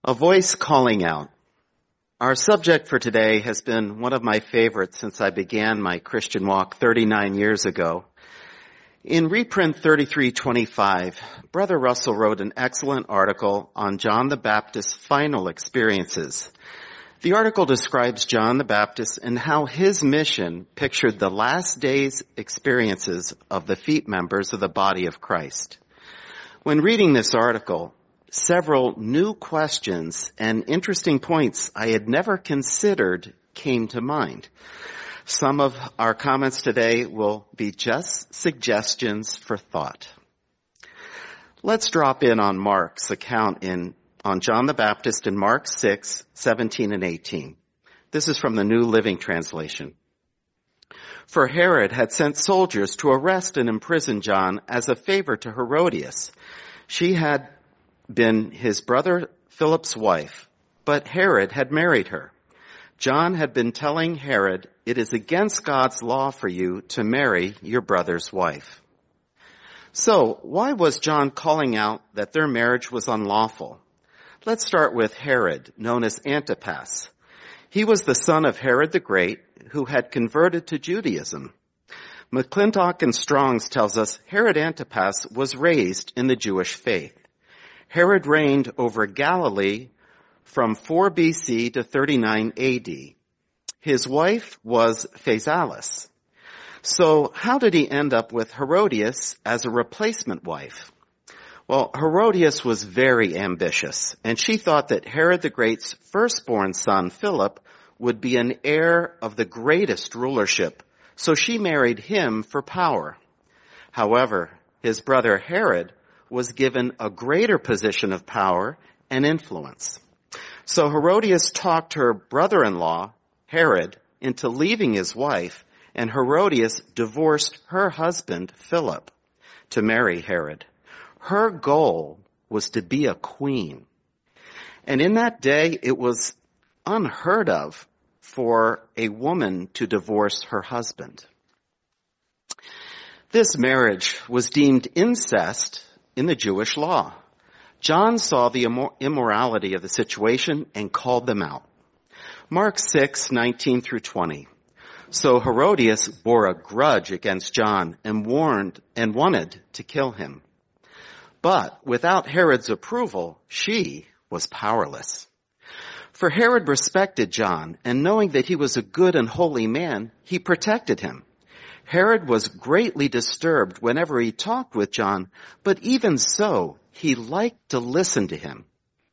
A voice calling out. Our subject for today has been one of my favorites since I began my Christian walk 39 years ago. In reprint 3325, Brother Russell wrote an excellent article on John the Baptist's final experiences. The article describes John the Baptist and how his mission pictured the last days' experiences of the feet members of the body of Christ. When reading this article, several new questions and interesting points I had never considered came to mind. Some of our comments today will be just suggestions for thought. Let's drop in on Mark's account on John the Baptist in Mark 6:17 and 18. This is from the New Living Translation. For Herod had sent soldiers to arrest and imprison John as a favor to Herodias. She had been his brother Philip's wife, but Herod had married her. John had been telling Herod, "It is against God's law for you to marry your brother's wife." So, why was John calling out that their marriage was unlawful? Let's start with Herod, known as Antipas. He was the son of Herod the Great, who had converted to Judaism. McClintock and Strong's tells us Herod Antipas was raised in the Jewish faith. Herod reigned over Galilee from 4 BC to 39 AD. His wife was Phasaelis. So how did he end up with Herodias as a replacement wife? Well, Herodias was very ambitious, and she thought that Herod the Great's firstborn son, Philip, would be an heir of the greatest rulership, so she married him for power. However, his brother Herod was given a greater position of power and influence. So Herodias talked her brother-in-law, Herod, into leaving his wife, and Herodias divorced her husband, Philip, to marry Herod. Her goal was to be a queen. And in that day, it was unheard of for a woman to divorce her husband. This marriage was deemed incest in the Jewish law. John saw the immorality of the situation and called them out. Mark 6:19 through 20. So Herodias bore a grudge against John and wanted to kill him. But without Herod's approval, she was powerless. For Herod respected John, and knowing that he was a good and holy man, he protected him. Herod was greatly disturbed whenever he talked with John, but even so, he liked to listen to him.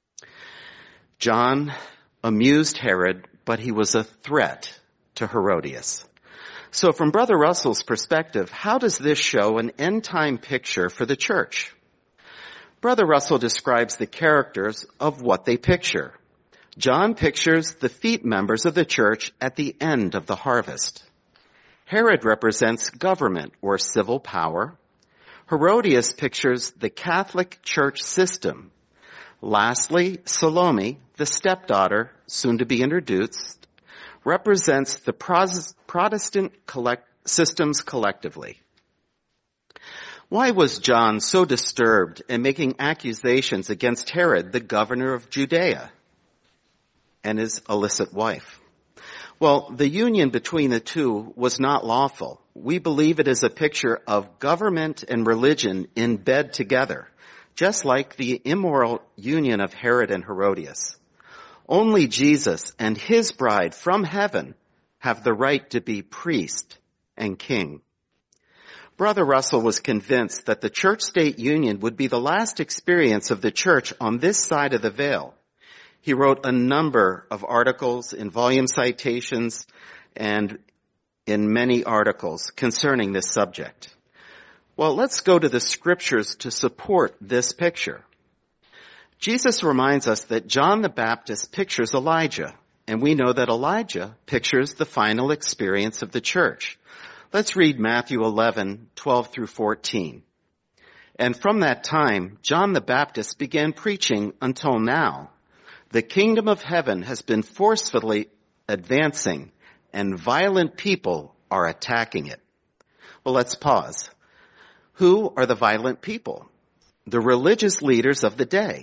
John amused Herod, but he was a threat to Herodias. So from Brother Russell's perspective, how does this show an end-time picture for the church? Brother Russell describes the characters of what they picture. John pictures the feet members of the church at the end of the harvest. Herod represents government or civil power. Herodias pictures the Catholic Church system. Lastly, Salome, the stepdaughter, soon to be introduced, represents the Protestant systems collectively. Why was John so disturbed and making accusations against Herod, the governor of Judea, and his illicit wife? Well, the union between the two was not lawful. We believe it is a picture of government and religion in bed together, just like the immoral union of Herod and Herodias. Only Jesus and his bride from heaven have the right to be priest and king. Brother Russell was convinced that the church-state union would be the last experience of the church on this side of the veil. He wrote a number of articles in volume citations and in many articles concerning this subject. Well, let's go to the scriptures to support this picture. Jesus reminds us that John the Baptist pictures Elijah, and we know that Elijah pictures the final experience of the church. Let's read Matthew 11:12 through 14. And from that time, John the Baptist began preaching until now. The kingdom of heaven has been forcefully advancing, and violent people are attacking it. Well, let's pause. Who are the violent people? The religious leaders of the day.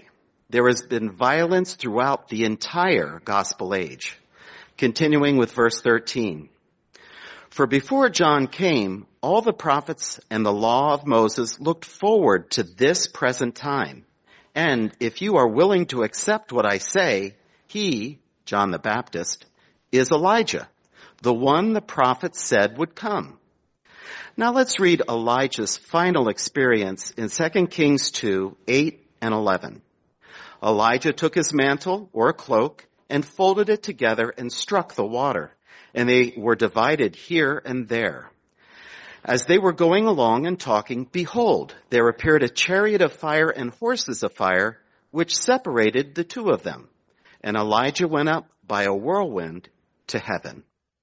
there has been violence throughout the entire gospel age. Continuing with verse 13. For before John came, all the prophets and the law of Moses looked forward to this present time. And if you are willing to accept what I say, he, John the Baptist, is Elijah, the one the prophets said would come. Now let's read Elijah's final experience in 2 Kings 2, 8 and 11. Elijah took his mantle or cloak and folded it together and struck the water, and they were divided here and there. As they were going along and talking, behold, there appeared a chariot of fire and horses of fire, which separated the two of them. And Elijah went up by a whirlwind to heaven.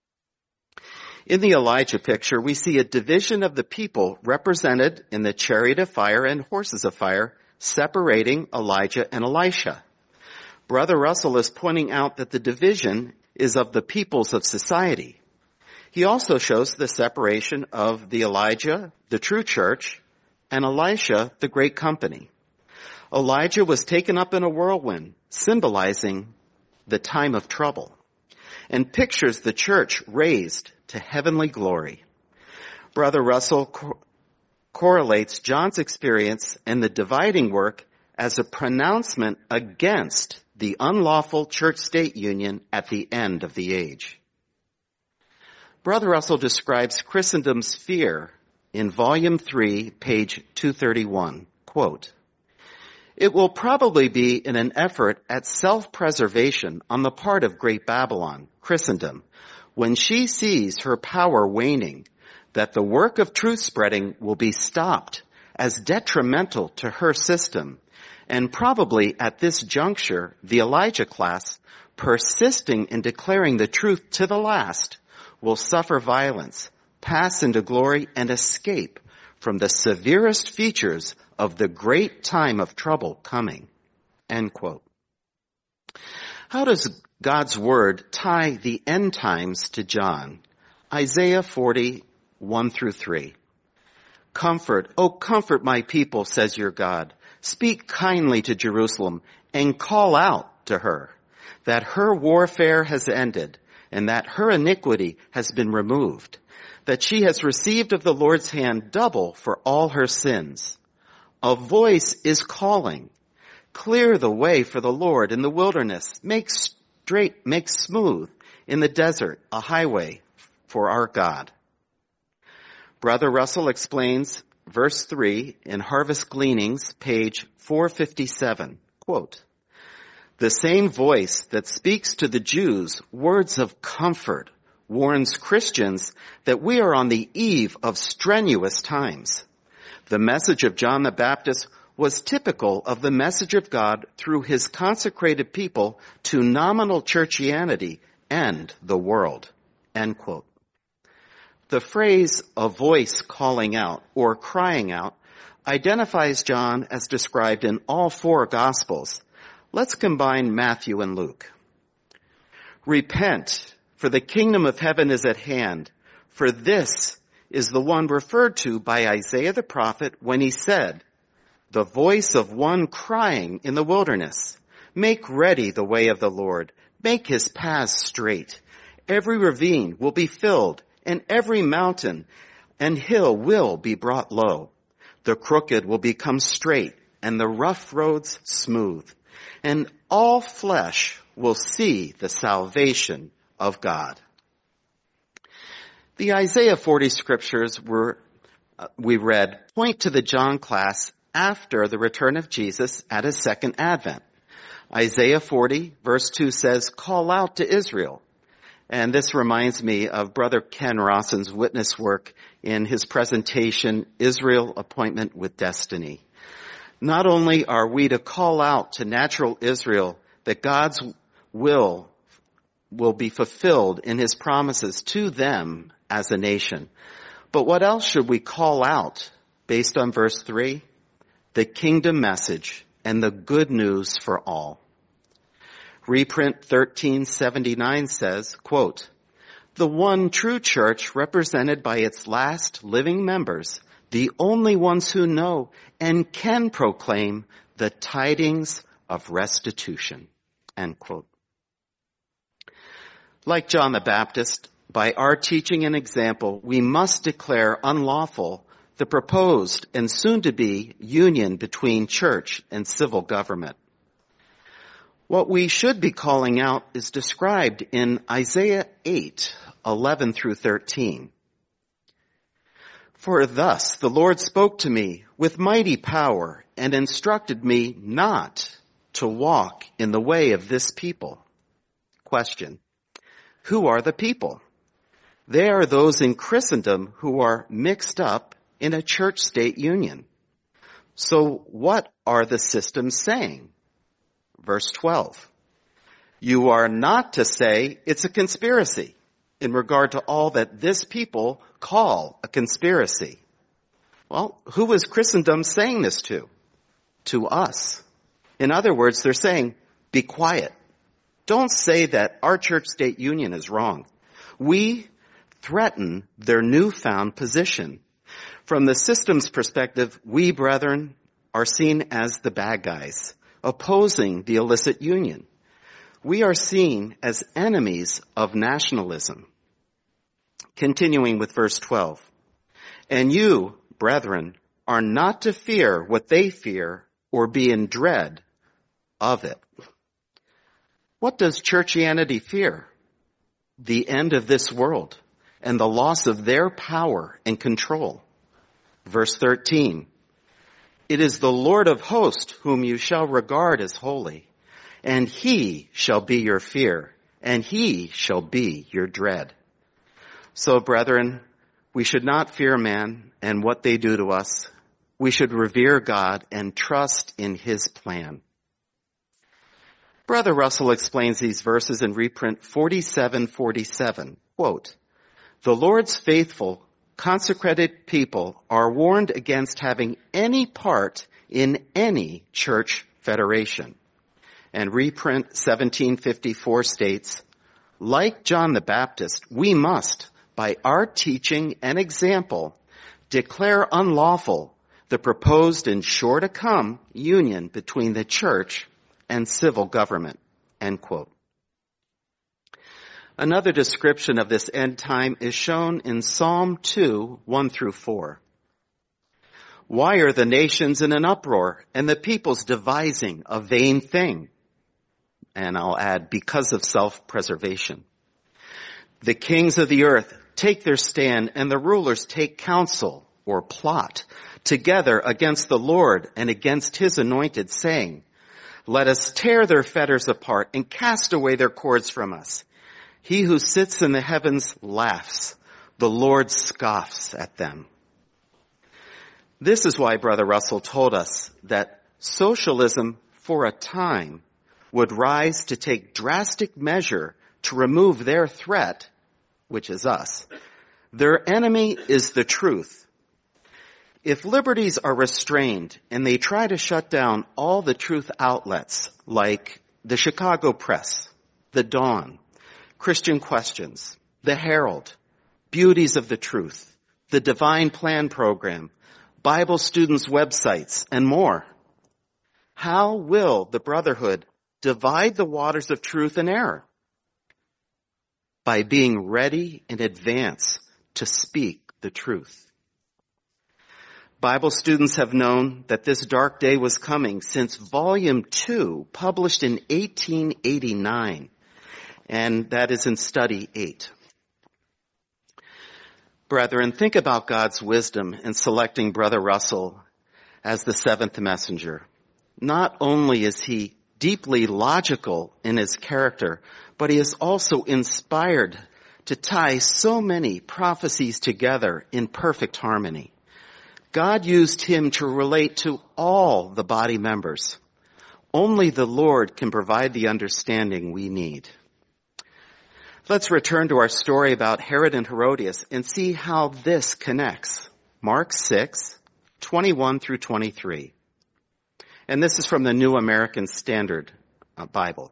In the Elijah picture, we see a division of the people represented in the chariot of fire and horses of fire, separating Elijah and Elisha. Brother Russell is pointing out that the division is of the peoples of society. He also shows the separation of the Elijah, the true church, and Elisha, the great company. Elijah was taken up in a whirlwind, symbolizing the time of trouble, and pictures the church raised to heavenly glory. Brother Russell correlates John's experience and the dividing work as a pronouncement against the unlawful church-state union at the end of the age. Brother Russell describes Christendom's fear in Volume 3, page 231. Quote, "It will probably be in an effort at self-preservation on the part of Great Babylon, Christendom, when she sees her power waning, that the work of truth spreading will be stopped as detrimental to her system, and probably at this juncture, the Elijah class, persisting in declaring the truth to the last, will suffer violence, pass into glory, and escape from the severest features of the great time of trouble coming." End quote. How does God's word tie the end times to John? Isaiah 40, 1 through 3. "Comfort, O comfort my people, says your God. Speak kindly to Jerusalem and call out to her that her warfare has ended and that her iniquity has been removed, that she has received of the Lord's hand double for all her sins. A voice is calling, clear the way for the Lord in the wilderness, make smooth in the desert a highway for our God." Brother Russell explains verse 3 in Harvest Gleanings, page 457, quote, "The same voice that speaks to the Jews words of comfort warns Christians that we are on the eve of strenuous times. The message of John the Baptist was typical of the message of God through his consecrated people to nominal churchianity and the world." End quote. The phrase, "a voice calling out" or crying out, identifies John as described in all four Gospels. Let's combine Matthew and Luke. "Repent, for the kingdom of heaven is at hand, for this is the one referred to by Isaiah the prophet when he said, 'The voice of one crying in the wilderness, make ready the way of the Lord, make his paths straight. Every ravine will be filled, and every mountain and hill will be brought low. The crooked will become straight, and the rough roads smooth. And all flesh will see the salvation of God." The Isaiah 40 scriptures we read point to the John class after the return of Jesus at his second advent. Isaiah 40 verse 2 says, "Call out to Israel." And this reminds me of Brother Ken Rawson's witness work in his presentation, Israel, Appointment with Destiny. Not only are we to call out to natural Israel that God's will be fulfilled in his promises to them as a nation, but what else should we call out based on verse 3? The kingdom message and the good news for all. Reprint 1379 says, quote, "The one true church represented by its last living members, the only ones who know and can proclaim the tidings of restitution. End quote. Like John the Baptist, by our teaching and example, we must declare unlawful the proposed and soon-to-be union between church and civil government. What we should be calling out is described in Isaiah 8:11 through 13. For thus the Lord spoke to me with mighty power and instructed me not to walk in the way of this people. Question: who are the people? They are those in Christendom who are mixed up in a church-state union. So what are the systems saying? Verse 12. You are not to say it's a conspiracy in regard to all that this people call a conspiracy. Well, who is Christendom saying this to? To us. In other words, they're saying, be quiet. Don't say that our church-state union is wrong. We threaten their newfound position. From the system's perspective, we, brethren, are seen as the bad guys, opposing the illicit union. We are seen as enemies of nationalism. Continuing with verse 12. And you, brethren, are not to fear what they fear or be in dread of it. What does churchianity fear? The end of this world and the loss of their power and control. Verse 13. It is the Lord of hosts whom you shall regard as holy, and he shall be your fear, and he shall be your dread. So, brethren, we should not fear man and what they do to us. We should revere God and trust in his plan. Brother Russell explains these verses in reprint 47:47. Quote, the Lord's faithful, consecrated people are warned against having any part in any church federation. And reprint 1754 states, like John the Baptist, we must, by our teaching and example, declare unlawful the proposed and sure to come union between the church and civil government. End quote. Another description of this end time is shown in Psalm 2:1 through 4. Why are the nations in an uproar and the peoples devising a vain thing? And I'll add, because of self-preservation. The kings of the earth take their stand and the rulers take counsel or plot together against the Lord and against his anointed, saying, let us tear their fetters apart and cast away their cords from us. He who sits in the heavens laughs. The Lord scoffs at them. This is why Brother Russell told us that socialism for a time would rise to take drastic measure to remove their threat, which is us. Their enemy is the truth. If liberties are restrained and they try to shut down all the truth outlets like the Chicago Press, the Dawn, Christian Questions, the Herald, Beauties of the Truth, the Divine Plan Program, Bible students' websites, and more, how will the Brotherhood divide the waters of truth and error? By being ready in advance to speak the truth. Bible students have known that this dark day was coming since Volume 2, published in 1889, and that is in Study 8. Brethren, think about God's wisdom in selecting Brother Russell as the seventh messenger. Not only is he deeply logical in his character, but he is also inspired to tie so many prophecies together in perfect harmony. God used him to relate to all the body members. Only the Lord can provide the understanding we need. Let's return to our story about Herod and Herodias and see how this connects. Mark 6:21 through 23. And this is from the New American Standard Bible.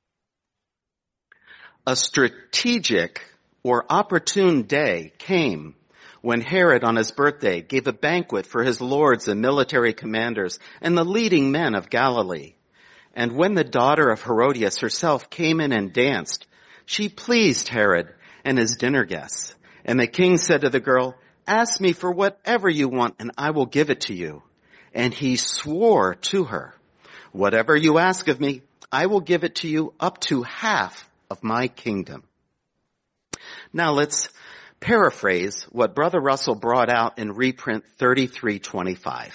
A strategic or opportune day came when Herod on his birthday gave a banquet for his lords and military commanders and the leading men of Galilee. And when the daughter of Herodias herself came in and danced, she pleased Herod and his dinner guests. And the king said to the girl, "Ask me for whatever you want, and I will give it to you." And he swore to her, "Whatever you ask of me, I will give it to you, up to half of my kingdom." Now let's paraphrase what Brother Russell brought out in reprint 3325.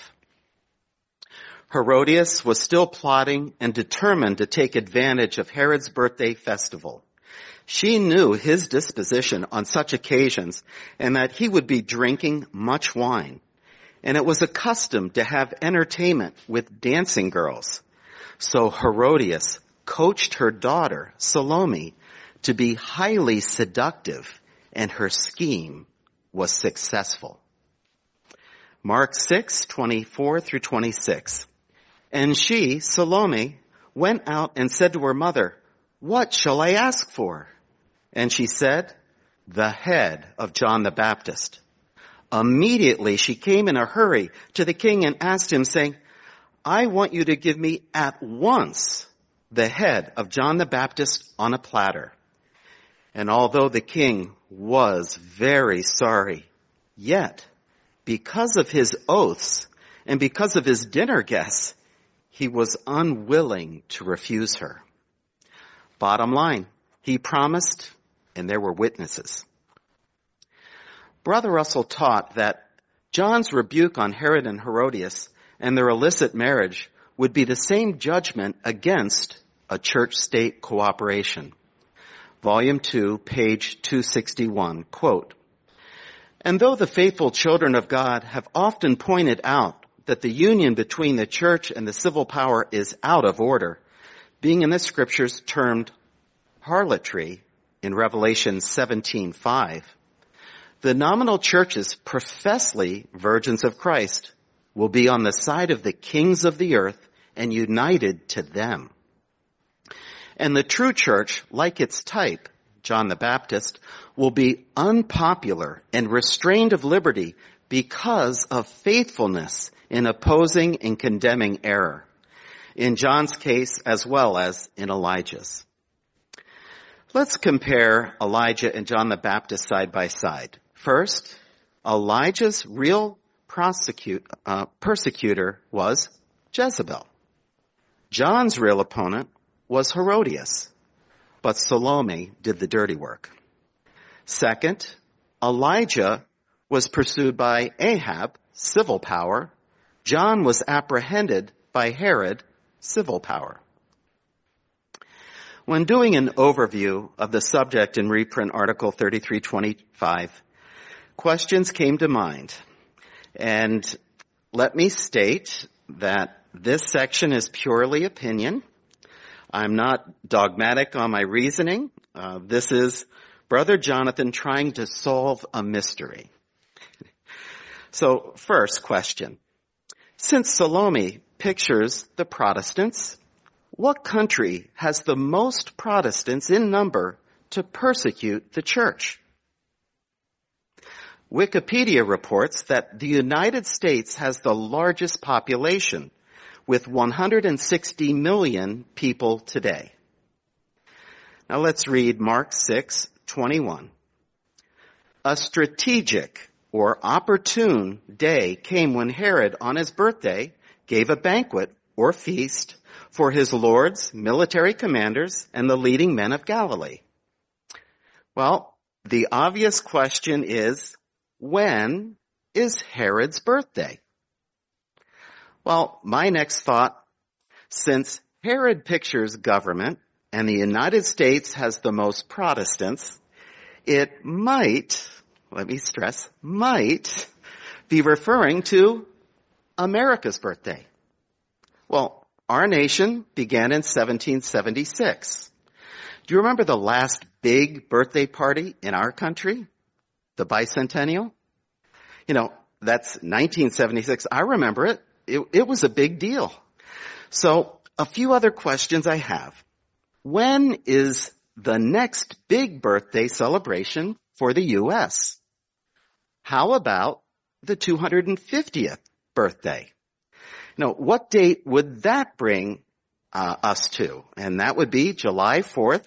Herodias was still plotting and determined to take advantage of Herod's birthday festival. She knew his disposition on such occasions and that he would be drinking much wine. And it was a custom to have entertainment with dancing girls. So Herodias coached her daughter, Salome, to be highly seductive, and her scheme was successful. Mark 6:24 through 26. And she, Salome, went out and said to her mother, "What shall I ask for?" And she said, "The head of John the Baptist." Immediately she came in a hurry to the king and asked him, saying, "I want you to give me at once the head of John the Baptist on a platter." And although the king was very sorry, yet because of his oaths and because of his dinner guests, he was unwilling to refuse her. Bottom line, he promised, and there were witnesses. Brother Russell taught that John's rebuke on Herod and Herodias and their illicit marriage would be the same judgment against a church-state cooperation. Volume 2, page 261, quote, "And though the faithful children of God have often pointed out that the union between the church and the civil power is out of order, being in the scriptures termed harlotry in Revelation 17:5, the nominal churches professly virgins of Christ will be on the side of the kings of the earth and united to them. And the true church, like its type, John the Baptist, will be unpopular and restrained of liberty because of faithfulness in opposing and condemning error, in John's case as well as in Elijah's. Let's compare Elijah and John the Baptist side by side. First, Elijah's real persecutor was Jezebel. John's real opponent was Herodias, but Salome did the dirty work. Second, Elijah was pursued by Ahab, civil power. John was apprehended by Herod, civil power. When doing an overview of the subject in reprint article 3325, questions came to mind. And let me state that this section is purely opinion. I'm not dogmatic on my reasoning. This is Brother Jonathan trying to solve a mystery. So, first question. Since Salome pictures the Protestants, what country has the most Protestants in number to persecute the church? Wikipedia reports that the United States has the largest population, with 160 million people today. Now let's read Mark 6:21. A strategic or opportune day came when Herod, on his birthday, gave a banquet or feast for his lords, military commanders, and the leading men of Galilee. Well, the obvious question is, when is Herod's birthday? Well, my next thought, since Herod pictures government and the United States has the most Protestants, it might, let me stress, might be referring to America's birthday. Well, our nation began in 1776. Do you remember the last big birthday party in our country? The bicentennial? You know, that's 1976. I remember it. It was a big deal. So, a few other questions I have. When is the next big birthday celebration for the U.S.? How about the 250th birthday? Now, what date would that bring us to, and that would be July 4th,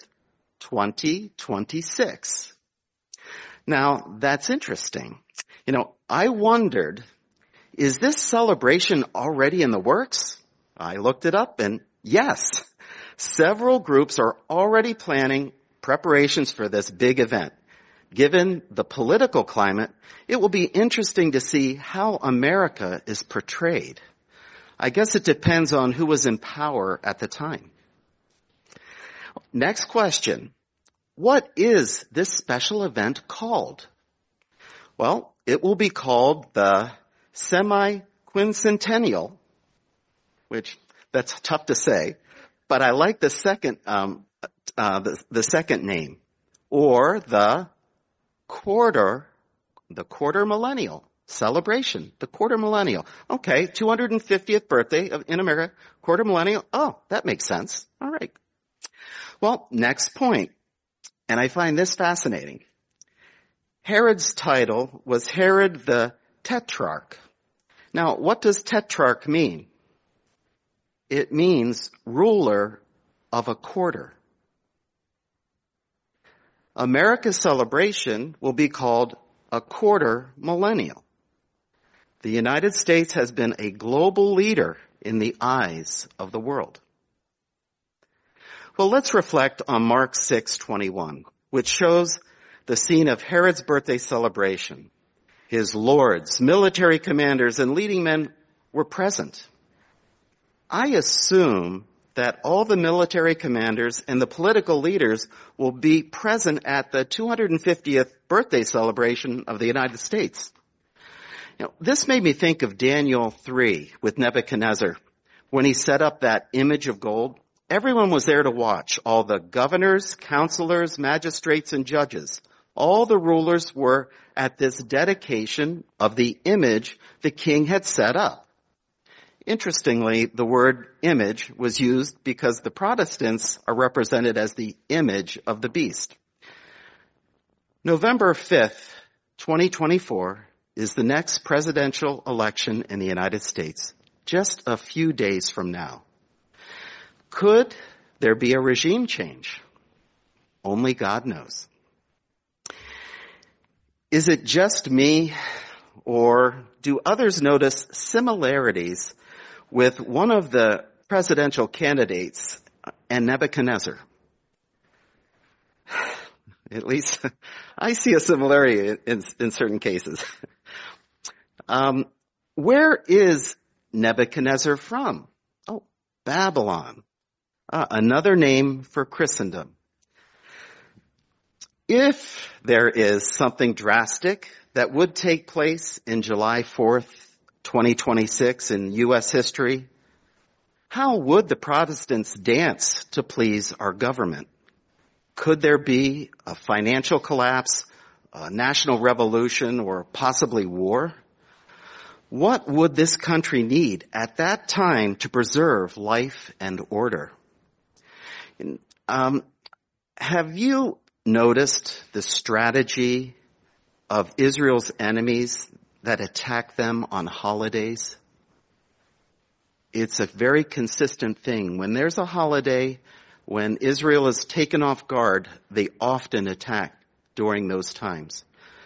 2026. Now, that's interesting. I wondered, is this celebration already in the works? I looked it up, and yes, several groups are already planning preparations for this big event. Given the political climate, it will be interesting to see how America is portrayed. I guess it depends on who was in power at the time. Next question. What is this special event called? Well, it will be called the Semi-Quincentennial, which that's tough to say, but I like the second name, or the quarter millennial celebration, the quarter millennial. Okay, 250th birthday in America, quarter millennial. Oh, that makes sense. All right. Well, next point, and I find this fascinating. Herod's title was Herod the Tetrarch. Now, what does tetrarch mean? It means ruler of a quarter. America's celebration will be called a quarter millennial. The United States has been a global leader in the eyes of the world. Well, let's reflect on Mark 6:21, which shows the scene of Herod's birthday celebration. His lords, military commanders, and leading men were present. I assume that all the military commanders and the political leaders will be present at the 250th birthday celebration of the United States. This made me think of Daniel 3 with Nebuchadnezzar. When he set up that image of gold, everyone was there to watch. All the governors, counselors, magistrates, and judges. All the rulers were at this dedication of the image the king had set up. Interestingly, the word image was used because the Protestants are represented as the image of the beast. November 5th, 2024 is the next presidential election in the United States, just a few days from now. Could there be a regime change? Only God knows. Is it just me, or do others notice similarities with one of the presidential candidates and Nebuchadnezzar? At least I see a similarity in certain cases. Where is Nebuchadnezzar from? Oh, Babylon. Another name for Christendom. If there is something drastic that would take place in July 4th, 2026 in U.S. history, how would the Protestants dance to please our government? Could there be a financial collapse, a national revolution, or possibly war? What would this country need at that time to preserve life and order? Have you noticed the strategy of Israel's enemies that attack them on holidays? It's a very consistent thing. When there's a holiday, when Israel is taken off guard, they often attack during those times.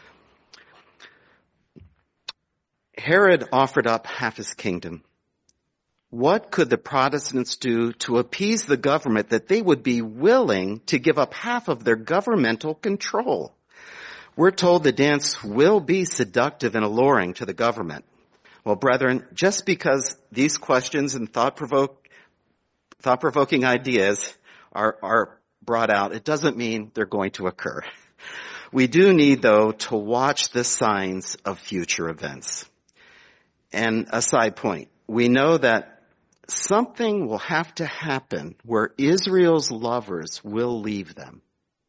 Herod offered up half his kingdom. What could the Protestants do to appease the government that they would be willing to give up half of their governmental control? We're told the dance will be seductive and alluring to the government. Well, brethren, just because these questions and thought-provoking ideas are brought out, it doesn't mean they're going to occur. We do need, though, to watch the signs of future events. And a side point, we know that something will have to happen where Israel's lovers will leave them.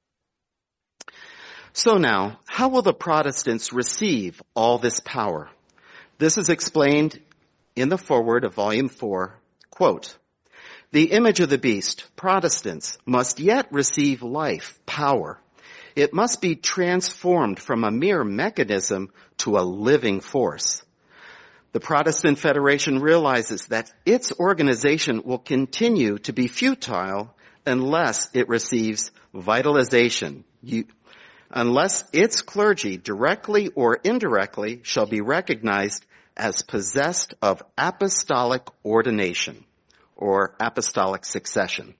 So now, how will the Protestants receive all this power? This is explained in the foreword of Volume 4. Quote, "The image of the beast, Protestants, must yet receive life, power. It must be transformed from a mere mechanism to a living force. The Protestant Federation realizes that its organization will continue to be futile unless it receives vitalization, unless its clergy, directly or indirectly, shall be recognized as possessed of apostolic ordination or apostolic succession.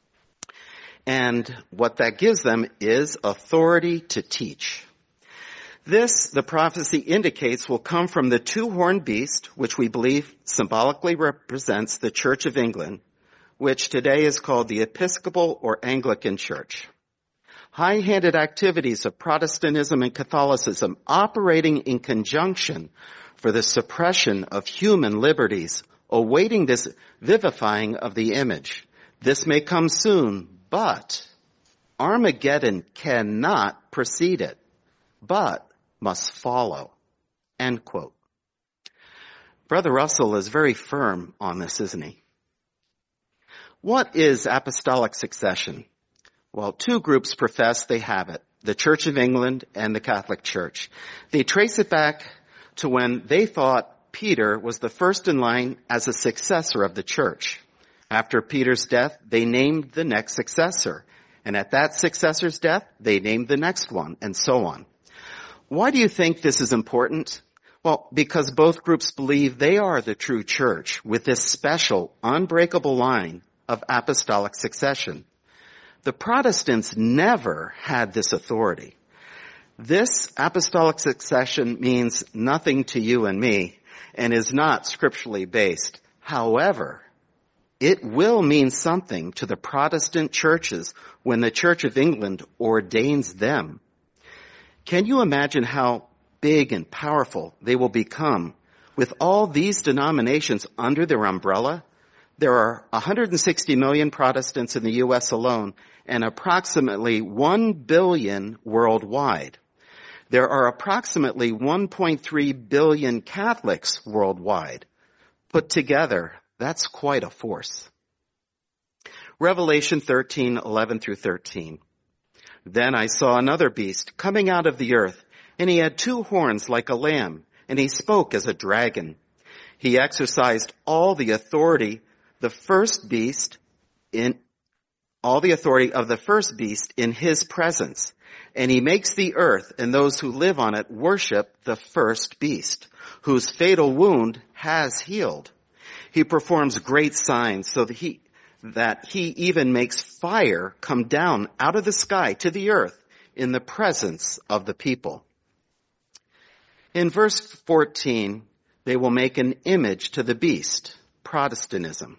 And what that gives them is authority to teach. This, the prophecy indicates, will come from the two-horned beast, which we believe symbolically represents the Church of England, which today is called the Episcopal or Anglican Church. High-handed activities of Protestantism and Catholicism operating in conjunction for the suppression of human liberties, awaiting this vivifying of the image. This may come soon, but Armageddon cannot precede it, but must follow. End quote. Brother Russell is very firm on this, isn't he? What is apostolic succession? Well, two groups profess they have it, the Church of England and the Catholic Church. They trace it back to when they thought Peter was the first in line as a successor of the church. After Peter's death, they named the next successor. And at that successor's death, they named the next one, and so on. Why do you think this is important? Well, because both groups believe they are the true church with this special, unbreakable line of apostolic succession. The Protestants never had this authority. This apostolic succession means nothing to you and me and is not scripturally based. However, it will mean something to the Protestant churches when the Church of England ordains them. Can you imagine how big and powerful they will become with all these denominations under their umbrella? There are 160 million Protestants in the U.S. alone and approximately 1 billion worldwide. There are approximately 1.3 billion Catholics worldwide. Put together, that's quite a force. Revelation 13:11 through 13. Then I saw another beast coming out of the earth, and he had 2 horns like a lamb, and he spoke as a dragon. He exercised all the authority of the first beast in his presence. And he makes the earth and those who live on it worship the first beast, whose fatal wound has healed. He performs great signs so that he even makes fire come down out of the sky to the earth in the presence of the people. In verse 14, they will make an image to the beast, Protestantism.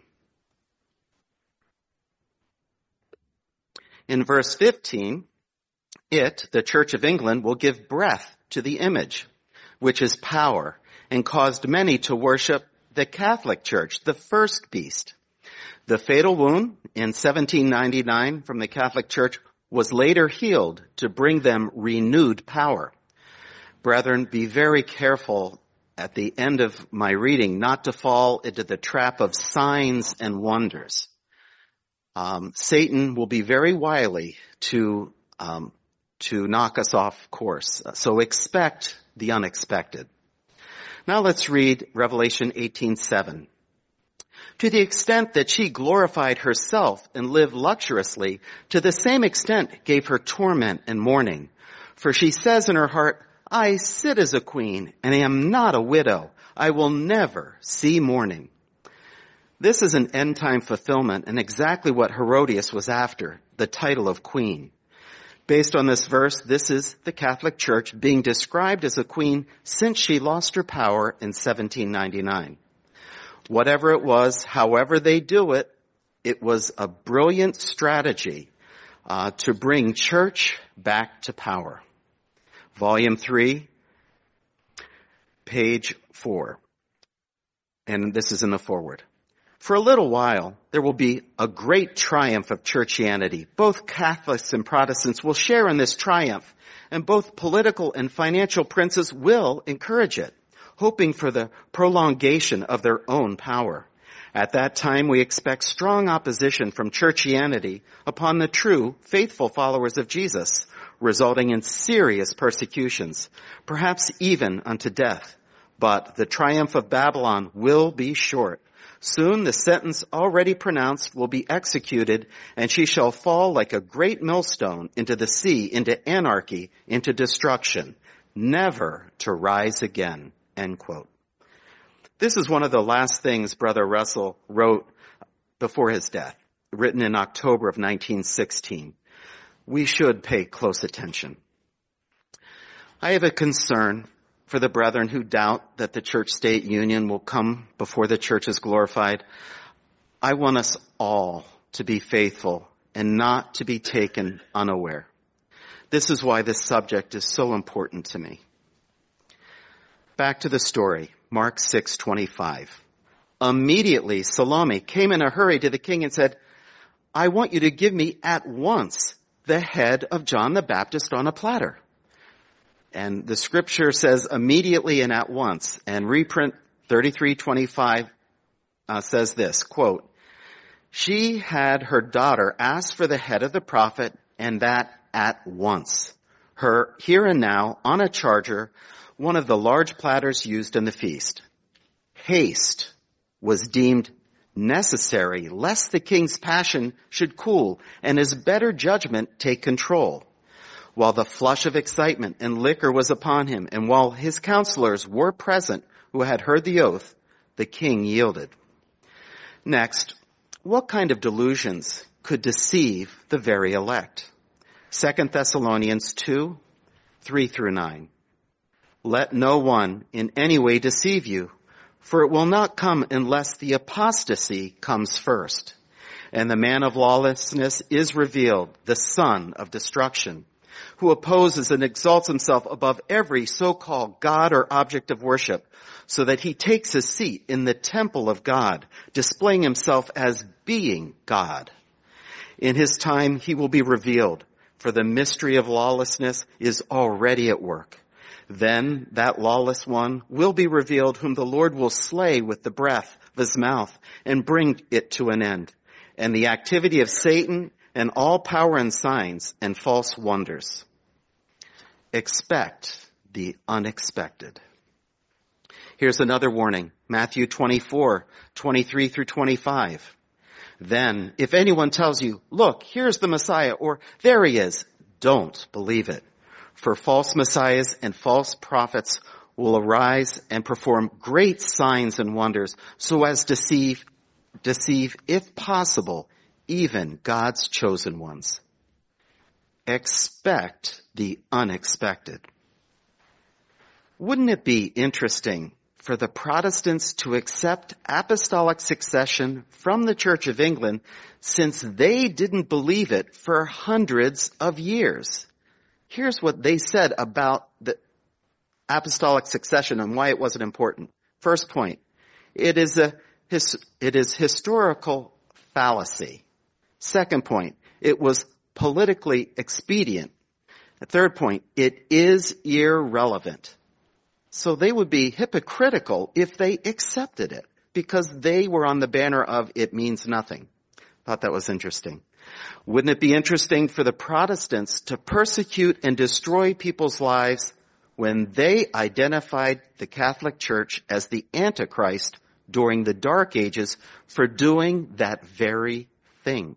In verse 15, the Church of England, will give breath to the image, which is power, and caused many to worship the Catholic Church, the first beast. The fatal wound in 1799 from the Catholic Church was later healed to bring them renewed power. Brethren, be very careful at the end of my reading not to fall into the trap of signs and wonders. Satan will be very wily to knock us off course. So expect the unexpected. Now let's read Revelation 18:7. To the extent that she glorified herself and lived luxuriously, to the same extent gave her torment and mourning. For she says in her heart, I sit as a queen and am not a widow. I will never see mourning. This is an end-time fulfillment and exactly what Herodias was after, the title of queen. Based on this verse, this is the Catholic Church being described as a queen since she lost her power in 1799. Whatever it was, however they do it, it was a brilliant strategy to bring church back to power. Volume 3, page 4. And this is in the foreword. For a little while, there will be a great triumph of churchianity. Both Catholics and Protestants will share in this triumph, and both political and financial princes will encourage it, hoping for the prolongation of their own power. At that time, we expect strong opposition from churchianity upon the true, faithful followers of Jesus, resulting in serious persecutions, perhaps even unto death. But the triumph of Babylon will be short. Soon the sentence already pronounced will be executed, and she shall fall like a great millstone into the sea, into anarchy, into destruction, never to rise again." End quote. This is one of the last things Brother Russell wrote before his death, written in October of 1916. We should pay close attention. I have a concern for the brethren who doubt that the church-state union will come before the church is glorified. I want us all to be faithful and not to be taken unaware. This is why this subject is so important to me. Back to the story, Mark 6:25. Immediately, Salome came in a hurry to the king and said, "I want you to give me at once the head of John the Baptist on a platter." And the scripture says immediately and at once. And reprint 33:25 says this, quote, "She had her daughter ask for the head of the prophet, and that at once. Her here and now on a charger, one of the large platters used in the feast. Haste was deemed necessary lest the king's passion should cool and his better judgment take control. While the flush of excitement and liquor was upon him, and while his counselors were present who had heard the oath, the king yielded." Next, what kind of delusions could deceive the very elect? 2 Thessalonians 2:3-9. "Let no one in any way deceive you, for it will not come unless the apostasy comes first. And the man of lawlessness is revealed, the son of destruction, who opposes and exalts himself above every so-called God or object of worship, so that he takes his seat in the temple of God, displaying himself as being God. In his time he will be revealed, for the mystery of lawlessness is already at work. Then that lawless one will be revealed, whom the Lord will slay with the breath of his mouth and bring it to an end. And the activity of Satan and all power and signs and false wonders." Expect the unexpected. Here's another warning, Matthew 24:23-25. "Then, if anyone tells you, 'Look, here's the Messiah,' or 'There he is,' don't believe it. For false messiahs and false prophets will arise and perform great signs and wonders, so as to deceive, if possible, even God's chosen ones." Expect the unexpected. Wouldn't it be interesting for the Protestants to accept apostolic succession from the Church of England, since they didn't believe it for hundreds of years? Here's what they said about the apostolic succession and why it wasn't important. First point, it is historical fallacy. Second point, it was politically expedient. The third point, it is irrelevant. So they would be hypocritical if they accepted it, because they were on the banner of "it means nothing." Thought that was interesting. Wouldn't it be interesting for the Protestants to persecute and destroy people's lives when they identified the Catholic Church as the Antichrist during the Dark Ages for doing that very thing?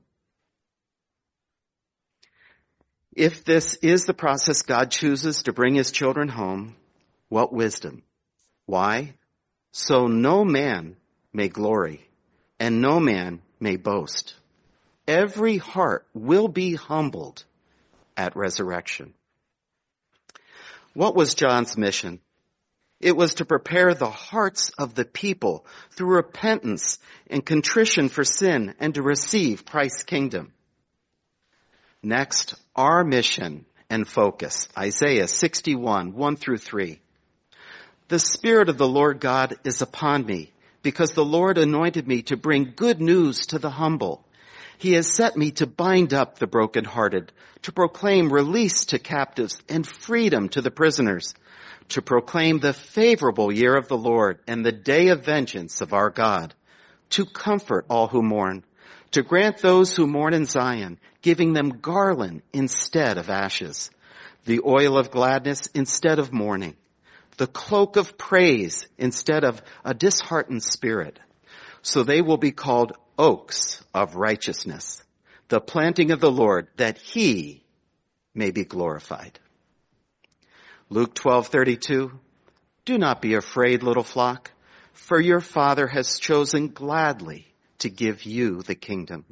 If this is the process God chooses to bring his children home, what wisdom? Why? So no man may glory and no man may boast. Every heart will be humbled at resurrection. What was John's mission? It was to prepare the hearts of the people through repentance and contrition for sin and to receive Christ's kingdom. Next, our mission and focus. Isaiah 61:1-3. "The Spirit of the Lord God is upon me, because the Lord anointed me to bring good news to the humble. He has set me to bind up the brokenhearted, to proclaim release to captives and freedom to the prisoners, to proclaim the favorable year of the Lord and the day of vengeance of our God, to comfort all who mourn, to grant those who mourn in Zion, giving them garland instead of ashes, the oil of gladness instead of mourning, the cloak of praise instead of a disheartened spirit. So they will be called oaks of righteousness, the planting of the Lord, that he may be glorified. Luke 12:32, do not be afraid, little flock, for your Father has chosen gladly to give you the kingdom.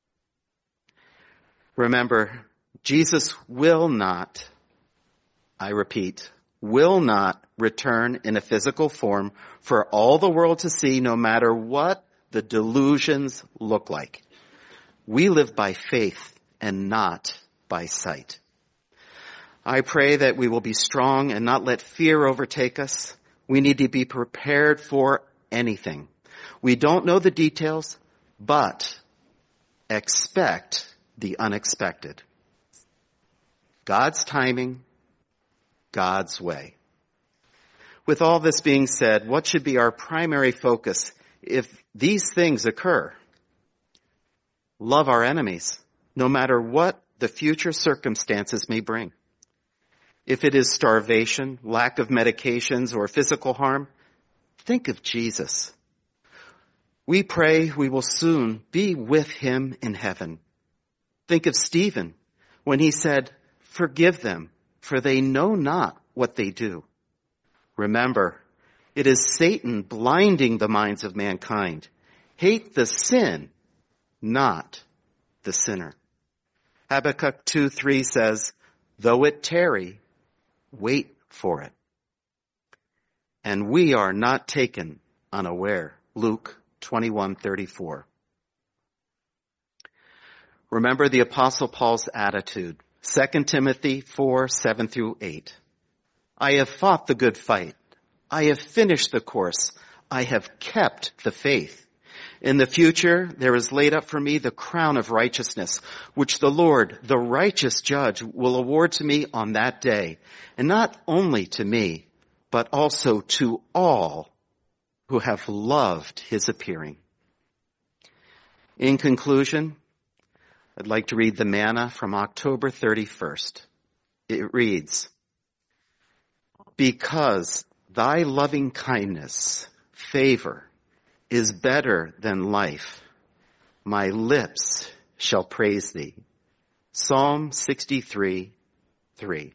Remember, Jesus will not, I repeat, will not return in a physical form for all the world to see, no matter what the delusions look like. We live by faith and not by sight. I pray that we will be strong and not let fear overtake us. We need to be prepared for anything. We don't know the details, but expect the unexpected. God's timing, God's way. With all this being said, what should be our primary focus if these things occur? Love our enemies, no matter what the future circumstances may bring. If it is starvation, lack of medications, or physical harm, think of Jesus. We pray we will soon be with him in heaven. Think of Stephen when he said, forgive them, for they know not what they do. Remember, it is Satan blinding the minds of mankind. Hate the sin, not the sinner. Habakkuk 2:3 says, though it tarry, wait for it. And we are not taken unaware. Luke 21:34. Remember the Apostle Paul's attitude. 2 Timothy 4:7-8. I have fought the good fight. I have finished the course. I have kept the faith. In the future, there is laid up for me the crown of righteousness, which the Lord, the righteous judge, will award to me on that day. And not only to me, but also to all who have loved his appearing. In conclusion, I'd like to read the manna from October 31st. It reads, because thy loving kindness, favor, is better than life, my lips shall praise thee. Psalm 63:3.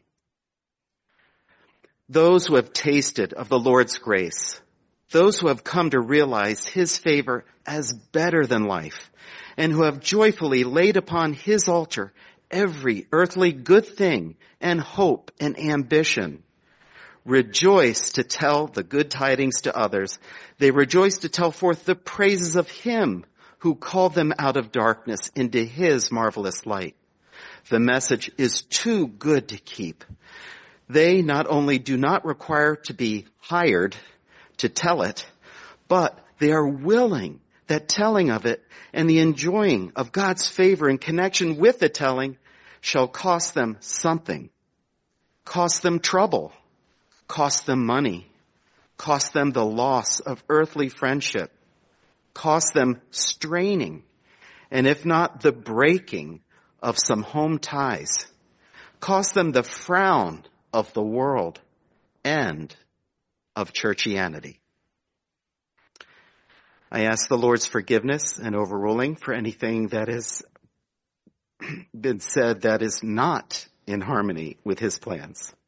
Those who have tasted of the Lord's grace, those who have come to realize his favor as better than life, and who have joyfully laid upon his altar every earthly good thing and hope and ambition, rejoice to tell the good tidings to others. They rejoice to tell forth the praises of him who called them out of darkness into his marvelous light. The message is too good to keep. They not only do not require to be hired to tell it, but they are willing that telling of it and the enjoying of God's favor in connection with the telling shall cost them something, cost them trouble, cost them money, cost them the loss of earthly friendship, cost them straining, and if not the breaking of some home ties, cost them the frown of the world and of churchianity. I ask the Lord's forgiveness and overruling for anything that has been said that is not in harmony with his plans.